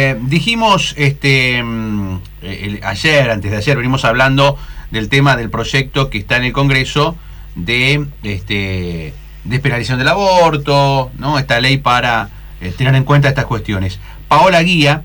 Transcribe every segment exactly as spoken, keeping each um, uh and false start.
Eh, dijimos este el, ayer, antes de ayer, venimos hablando del tema del proyecto que está en el Congreso de este despenalización del aborto, ¿no? Esta ley para eh, tener en cuenta estas cuestiones. Paola Guía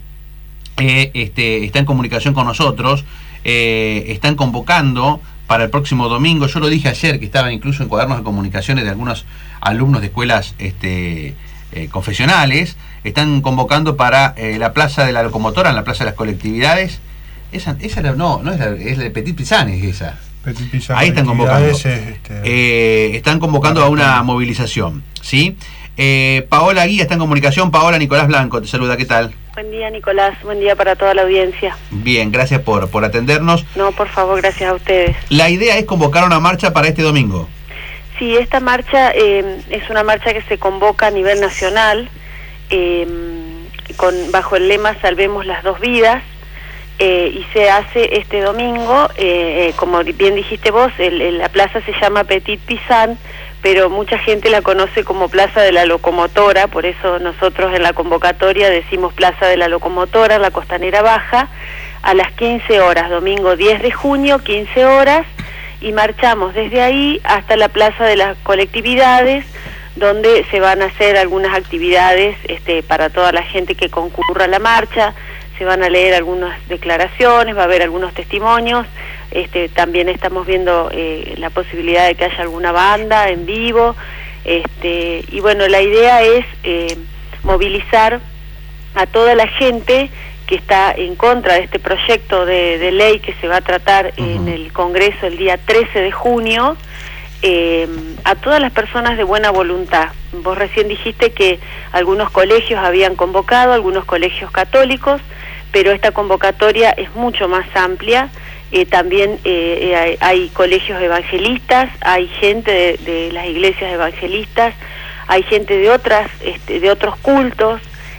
eh, este, está en comunicación con nosotros, eh, están convocando para el próximo domingo. Yo lo dije ayer, que estaba incluso en cuadernos de comunicaciones de algunos alumnos de escuelas este, eh, confesionales. Están convocando para eh, la Plaza de la Locomotora, en la Plaza de las Colectividades. Esa, esa no, no es la, es la de Petit Pisan, es esa. Petit Pisan. Ahí están convocando. Es, este, eh, están convocando a una movilización, ¿sí? Eh, Paola Guía está en comunicación. Paola, Nicolás Blanco te saluda, ¿qué tal? Buen día, Nicolás, buen día para toda la audiencia. Bien, gracias por, por atendernos. No, por favor, gracias a ustedes. La idea es convocar una marcha para este domingo. Sí, esta marcha eh, es una marcha que se convoca a nivel nacional, eh, con bajo el lema Salvemos las dos vidas, eh, y se hace este domingo, eh, eh, como bien dijiste vos, el, el, la plaza se llama Petit Pisan, pero mucha gente la conoce como Plaza de la Locomotora, por eso nosotros en la convocatoria decimos Plaza de la Locomotora, la Costanera Baja, a las quince horas, domingo diez de junio, quince horas, y marchamos desde ahí hasta la Plaza de las Colectividades, donde se van a hacer algunas actividades este, para toda la gente que concurra a la marcha. Se van a leer algunas declaraciones, va a haber algunos testimonios. Este, también estamos viendo eh, la posibilidad de que haya alguna banda en vivo, este, y bueno, la idea es eh, movilizar a toda la gente que está en contra de este proyecto de, de ley que se va a tratar uh-huh. en el Congreso el día trece de junio, eh, a todas las personas de buena voluntad. Vos recién dijiste que algunos colegios habían convocado, algunos colegios católicos, pero esta convocatoria es mucho más amplia. Eh, también eh, hay, hay colegios evangelistas, hay gente de, de las iglesias evangelistas, hay gente de otras, este, de otros cultos,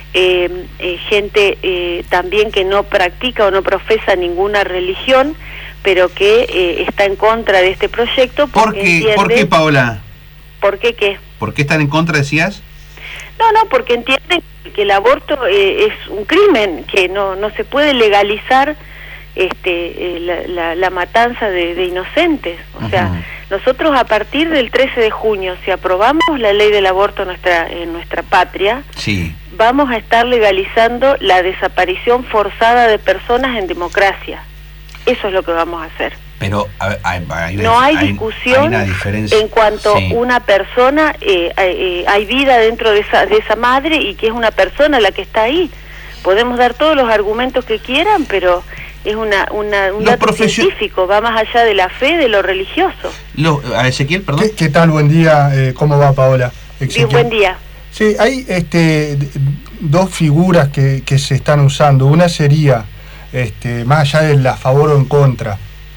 eh, eh, gente eh, también que no practica o no profesa ninguna religión, pero que eh, está en contra de este proyecto. ¿Por qué, entiende, ¿Por qué, Paola? ¿Por qué qué? ¿Por qué están en contra, decías? No, no, porque entienden que el aborto eh, es un crimen, que no, no se puede legalizar este eh, la, la, la matanza de, de inocentes. O uh-huh. sea, nosotros a partir del trece de junio, si aprobamos la ley del aborto en nuestra, en nuestra patria, sí. vamos a estar legalizando la desaparición forzada de personas en democracia. Eso es lo que vamos a hacer. Pero hay, hay, hay, no hay discusión hay, hay en cuanto sí. una persona, eh, eh, hay vida dentro de esa, de esa madre, y que es una persona la que está ahí. Podemos dar todos los argumentos que quieran, pero es una, una un dato profesio... científico, va más allá de la fe, de lo religioso. Lo, a Ezequiel, perdón. ¿Qué, qué tal? Buen día, eh, ¿cómo va, Paola? Bien, buen día. Sí, hay este, dos figuras que, que se están usando. Una sería, este, más allá del a favor o en contra,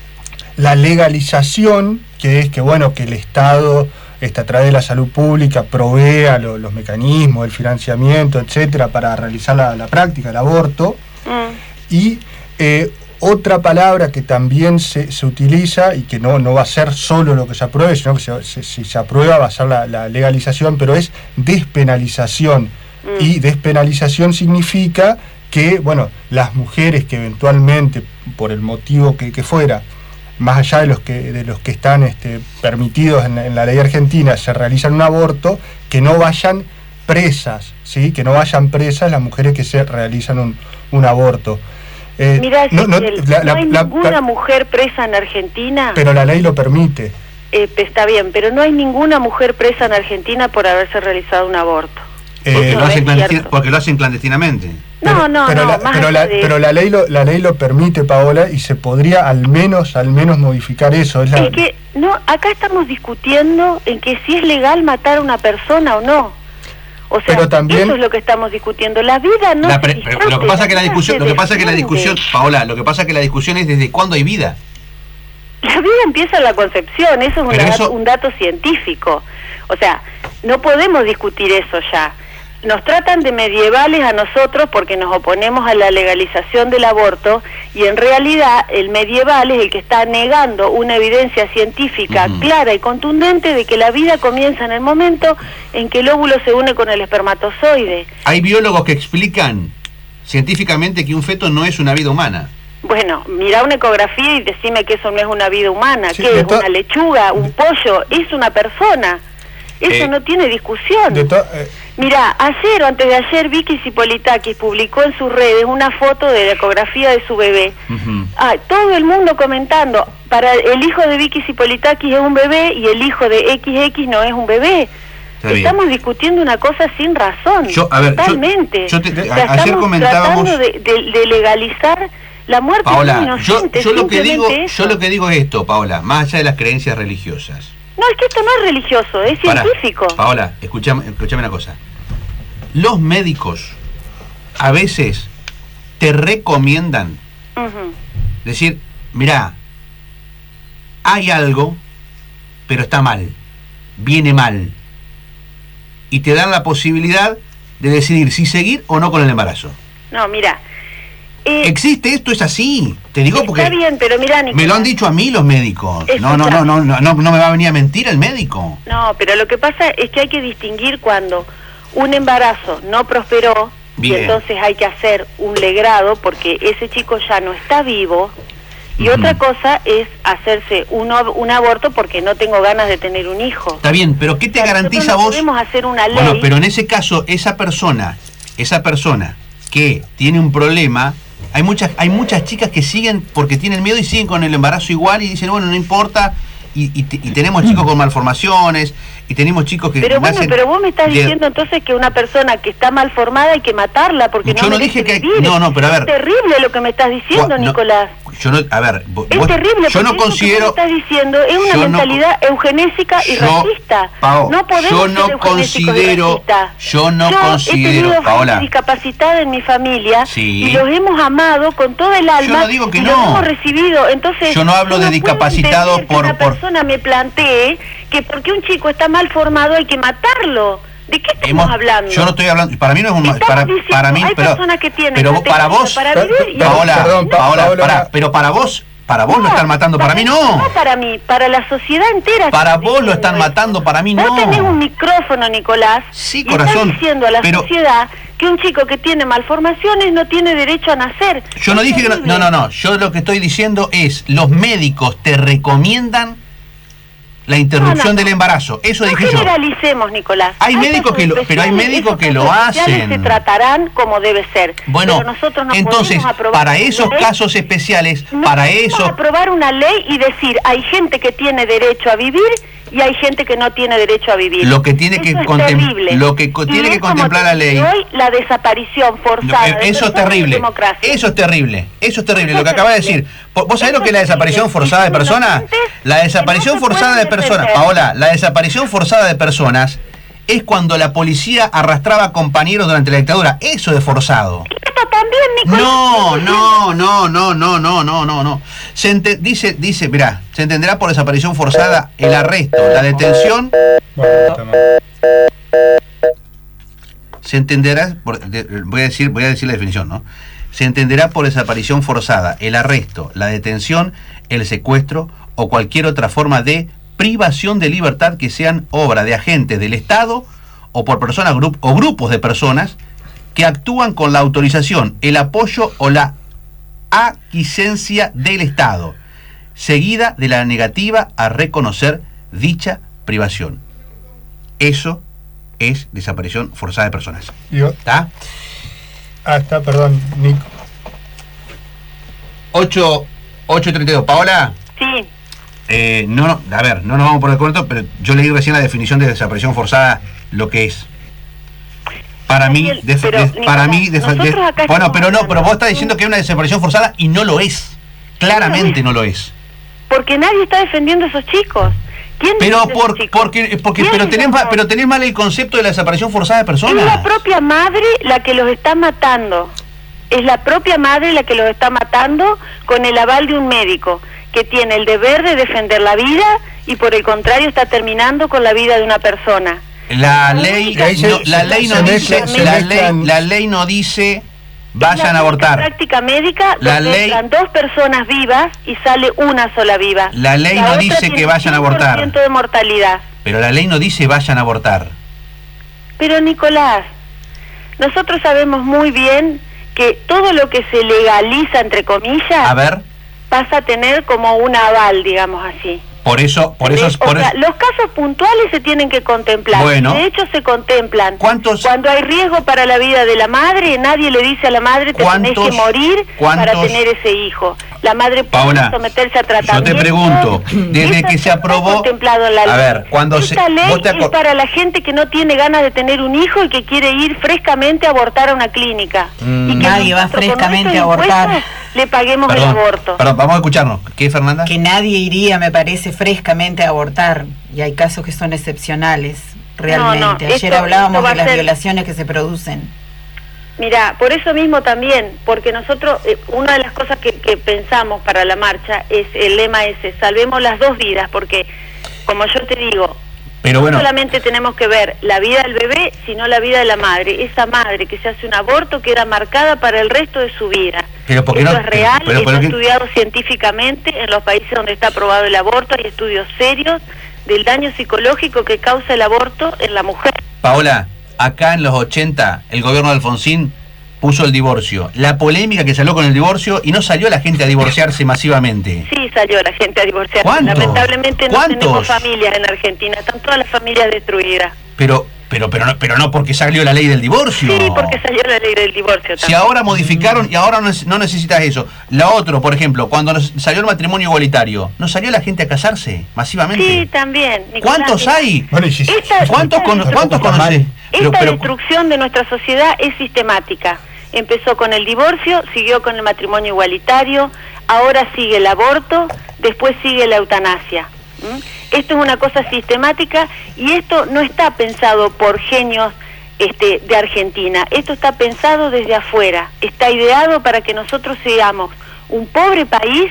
la legalización, que es que bueno que el Estado este, a través de la salud pública provea lo, los mecanismos, el financiamiento, etcétera, para realizar la, la práctica, el aborto. Mm. Y eh, otra palabra que también se, se utiliza, y que no, no va a ser solo lo que se apruebe, sino que se, se, si se aprueba va a ser la, la legalización, pero es despenalización. Mm. Y despenalización significa que, bueno, las mujeres que eventualmente, por el motivo que, que fuera, más allá de los que de los que están este, permitidos en, en la ley argentina, se realizan un aborto, que no vayan presas, ¿sí? Que no vayan presas las mujeres que se realizan un, un aborto. Eh, Mira, no, no, la, no hay la, ninguna la, mujer presa en Argentina. Pero la ley lo permite. Eh, está bien, pero no hay ninguna mujer presa en Argentina por haberse realizado un aborto. Eh, lo hacen clandestin- porque lo hacen clandestinamente. No, pero, no, pero no. La, más pero, la, de... pero la ley lo, la ley lo permite, Paola, y se podría al menos, al menos modificar eso. Es, la... es que no, acá estamos discutiendo en que si es legal matar a una persona o no. O sea, pero también... eso es lo que estamos discutiendo. La vida no. La pre- pero lo que pasa es que la discusión, lo que pasa es que la discusión, Paola, lo que pasa es que la discusión es desde cuándo hay vida. La vida empieza en la concepción, eso es una, eso... un dato científico. O sea, no podemos discutir eso ya. Nos tratan de medievales a nosotros porque nos oponemos a la legalización del aborto, y en realidad el medieval es el que está negando una evidencia científica uh-huh. clara y contundente de que la vida comienza en el momento en que el óvulo se une con el espermatozoide. Hay biólogos que explican científicamente que un feto no es una vida humana. Bueno, mira una ecografía y decime que eso no es una vida humana. Sí, ¿Qué es? to- ¿Una lechuga? ¿Un pollo? Es una persona. Eso Eh, no tiene discusión. De to- eh, Mira, ayer o antes de ayer Vicky Cipolitakis publicó en sus redes una foto de la ecografía de su bebé. Ujú. Ah, todo el mundo comentando, para el hijo de Vicky Cipolitakis es un bebé y el hijo de equis equis no es un bebé. Está bien. Estamos discutiendo una cosa sin razón, Yo, a ver, yo- totalmente. yo te- O sea, a- ayer estamos comentábamos- tratando de, de- de legalizar la muerte de un Paola, yo, inocente, yo lo que digo, simplemente eso. yo lo que digo es esto, Paola, más allá de las creencias religiosas. No, es que esto no es religioso, es Pará, científico. Paola, escuchame, escuchame una cosa. Los médicos a veces te recomiendan Ujú. decir, mirá, hay algo, pero está mal, viene mal. Y te dan la posibilidad de decidir si seguir o no con el embarazo. No, mira. eh, ¿Existe esto? Es así. Te digo porque Está bien, pero mira, Nicolás. me lo han dicho a mí los médicos. No, no, Escucha. no, no, no, no, no me va a venir a mentir el médico. No, pero lo que pasa es que hay que distinguir cuando un embarazo no prosperó Bien. y entonces hay que hacer un legrado porque ese chico ya no está vivo. Y Ujú. otra cosa es hacerse un, ob- un aborto porque no tengo ganas de tener un hijo. Está bien, pero ¿qué te O sea, garantiza nosotros no vos? podemos hacer una ley. Bueno, pero en ese caso, esa persona, esa persona que tiene un problema, hay muchas, hay muchas chicas que siguen porque tienen miedo y siguen con el embarazo igual y dicen, bueno, no importa, y, y, te- y tenemos chicos con malformaciones, y tenemos chicos que Pero bueno, nacen pero vos me estás de- diciendo entonces que una persona que está mal formada hay que matarla porque Yo no no merece dije que- vivir. no, no, pero a ver. Es terrible lo que me estás diciendo, Gua- no, Nicolás. Yo no, a ver, vos- Es vos- terrible, yo no porque considero... eso que vos estás diciendo es una yo no- mentalidad eugenésica y yo- racista. Pao, no podemos yo ser no eugenésicos y considero- racistas. yo no he considero, tenido Paola. gente discapacitada en mi familia Sí. y los hemos amado con todo el alma. no digo que y no. los hemos recibido. Entonces, Yo no hablo de puedo discapacitados entender que por- una por- persona me plantee que porque un chico está mal formado hay que matarlo. ¿De qué estamos Hemos- hablando? Yo no estoy hablando, para mí no es un ma- Estamos para, diciendo, para mí, hay pero personas que tienen pero la para técnica vos, para Per- vivir y per- Paola, perdón, Pa- Paola, Paola, para- una- pero para vos, para vos lo están matando, para mí no. No para mí, para la sociedad entera. Para estoy vos lo están diciendo matando, eso. para mí Vos no. tenés un micrófono, Nicolás. Sí, y corazón, estás diciendo a la pero- sociedad que un chico que tiene malformaciones no tiene derecho a nacer. Yo no Es dije que no, terrible. no, no, no, yo lo que estoy diciendo es, los médicos te recomiendan la interrupción No, no, no. del embarazo, eso No dije yo. generalicemos, Nicolás. Hay médicos casos que lo- pero hay especiales, médicos esos que lo casos especiales hacen. se tratarán como debe ser. Bueno, Pero nosotros no entonces, podemos aprobar para una esos ley. casos especiales, No para podemos eso, aprobar una ley y decir hay gente que tiene derecho a vivir y hay gente que no tiene derecho a vivir. Lo que tiene que Eso es contem- terrible. lo que co- Y tiene es que como contemplar la ley. Hoy la desaparición forzada. Eh, de eso es personas terrible, en democracia. eso es terrible, eso es terrible, Eso lo que es acaba de terrible. decir. ¿Vos vos sabés Eso lo que es la es desaparición terrible. forzada de Y son personas? inocentes La que desaparición no se forzada de pueden personas, defender. Paola, la desaparición forzada de personas es cuando la policía arrastraba compañeros durante la dictadura, eso es forzado. Esto también, Nicolás. No, no, no, no, no, no, no, no, no. Se ente- dice, dice, mirá, se entenderá por desaparición forzada el arresto, la detención, Bueno, está mal. se entenderá, por, de- voy a decir, voy a decir la definición, ¿no? Se entenderá por desaparición forzada el arresto, la detención, el secuestro o cualquier otra forma de privación de libertad que sean obra de agentes del Estado o por personas grup- o grupos de personas que actúan con la autorización, el apoyo o la aquiescencia del Estado, seguida de la negativa a reconocer dicha privación. Eso es desaparición forzada de personas. Yo- ¿Está? ah, está, perdón, Nico. ocho treinta y dos. Paola, Sí. eh, no, no, a ver, no nos vamos por el corto, pero yo leí recién la definición de desaparición forzada, lo que es. Para mí, Daniel, de- pero, de- Nicolás, para mí, de- nosotros de- acá bueno, estamos pero no, pero vos estás hablando- diciendo que hay una desaparición forzada y no lo es. Claramente no lo es. Porque nadie está defendiendo a esos chicos. ¿Quién Pero defiende a esos por, chicos? porque, porque, ¿Quién pero es tenés, el ma- amor? pero tenés mal el concepto de la desaparición forzada de Es personas. la propia madre la que los está matando. Es la propia madre la que los está matando con el aval de un médico que tiene el deber de defender la vida y por el contrario está terminando con la vida de una persona. La ley, Y ahí se- no, la se- ley no se dice, mezcla- se la mezclan- ley, la ley no dice vayan Es a la abortar. práctica médica La donde ley- entran dos personas vivas y sale una sola viva. La ley no otra dice tiene que vayan a abortar. cien por ciento de mortalidad. Pero la ley no dice vayan a abortar. Pero Nicolás, nosotros sabemos muy bien que todo lo que se legaliza, entre comillas, A ver, pasa a tener como un aval, digamos así. por eso, por eso, ¿Entendés? por O sea, eso. los casos puntuales se tienen que contemplar. Bueno. De hecho, se contemplan. ¿Cuántos- Cuando hay riesgo para la vida de la madre, nadie le dice a la madre te tenés ¿Cuántos- que morir cuántos- para tener ese hijo. La madre puede Paola, someterse a yo tratamiento. te pregunto, desde Eso que se está aprobó- contemplado en la a ley. ver, cuando se- Esta ley vos te acor- es para la gente que no tiene ganas de tener un hijo y que quiere ir frescamente a abortar a una clínica. Mm. Y que Nadie va nosotros, con frescamente nuestros a abortar. impuestos, le paguemos Perdón, el aborto. perdón, vamos a escucharnos. ¿Qué, Fernanda? Que nadie iría, me parece, frescamente a abortar. Y hay casos que son excepcionales, realmente. No, no, Ayer esto- hablábamos esto va de a las ser- violaciones que se producen. Mira, por eso mismo también, porque nosotros, eh, una de las cosas que, que pensamos para la marcha es el lema ese, salvemos las dos vidas, porque, como yo te digo, Pero bueno, no solamente tenemos que ver la vida del bebé, sino la vida de la madre. Esa madre que se hace un aborto queda marcada para el resto de su vida. Pero porque Eso no- es real, pero- pero está que- estudiado científicamente en los países donde está aprobado el aborto, hay estudios serios del daño psicológico que causa el aborto en la mujer. Paola, acá en los ochenta el gobierno de Alfonsín puso el divorcio. La polémica que salió con el divorcio y no salió la gente a divorciarse masivamente. Sí, salió la gente a divorciarse. ¿Cuántos? Lamentablemente no ¿Cuántos? tenemos familias en Argentina, están todas las familias destruidas. Pero, pero, pero no, pero no porque salió la ley del divorcio. Sí, porque salió la ley del divorcio Si también. ahora modificaron y ahora no, no necesitas eso. La otra, por ejemplo, cuando nos salió el matrimonio igualitario, ¿no salió la gente a casarse masivamente? Sí, también. Nicolás, ¿Cuántos mira, hay? Bueno, y si- Esta- ¿Cuántos, esta con, destrucción- ¿cuántos conoces? Pero- Esta pero- destrucción de nuestra sociedad es sistemática. Empezó con el divorcio, siguió con el matrimonio igualitario, ahora sigue el aborto, después sigue la eutanasia. ¿Mm? Esto es una cosa sistemática y esto no está pensado por genios este, de Argentina. Esto está pensado desde afuera. Está ideado para que nosotros seamos un pobre país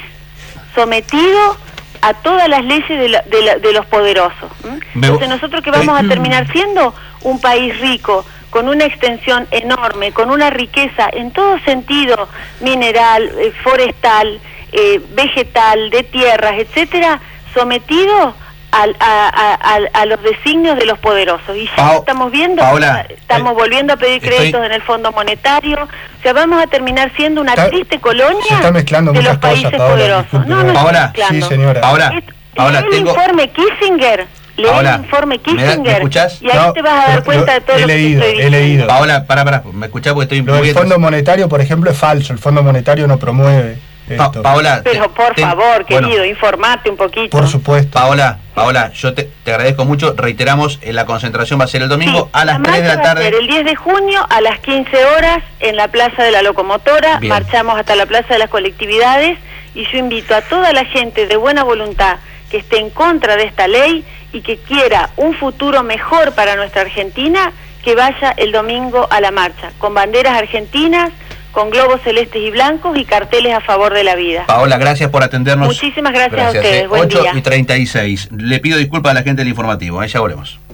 sometido a todas las leyes de, la- de la- de los poderosos. ¿Mm? Me- Entonces nosotros que vamos a terminar siendo un país rico, con una extensión enorme, con una riqueza en todo sentido, mineral, eh, forestal, eh, vegetal, de tierras, etcétera, sometido al- a, a- a- a los designios de los poderosos. Y ya Pao- estamos viendo, Paola, estamos eh, volviendo a pedir estoy- créditos en el Fondo Monetario, o sea, vamos a terminar siendo una Está- triste se colonia está mezclando de muchas los países cosas, Paola, poderosos. disculpe. No, no estoy Paola, mezclando. sí, señora. Ahora, Es- ahora lee tengo... el informe Kissinger, lee Paola, el informe ¿me da- me Kissinger, escuchás? y ahí No, te vas a dar pero- cuenta de todo he lo leído, que estoy he diciendo. leído. Paola, para, para, me escuchás porque estoy Lo muy del atrás. Fondo Monetario, por ejemplo, es falso. El Fondo Monetario no promueve Pa- esto. Paola, te- Pero por te- favor, bueno, querido, informate un poquito. Por supuesto. Paola, Paola, yo te, te agradezco mucho. Reiteramos, eh, la concentración va a ser el domingo Sí, a las la tres de la marcha va a tarde. ser el diez de junio a las quince horas en la Plaza de la Locomotora. Bien. Marchamos hasta la Plaza de las Colectividades y yo invito a toda la gente de buena voluntad que esté en contra de esta ley y que quiera un futuro mejor para nuestra Argentina, que vaya el domingo a la marcha, con banderas argentinas, con globos celestes y blancos y carteles a favor de la vida. Paola, gracias por atendernos. Muchísimas gracias a ustedes. eh. Buen ocho día. y treinta y seis. Le pido disculpas a la gente del informativo. Ahí ya volvemos.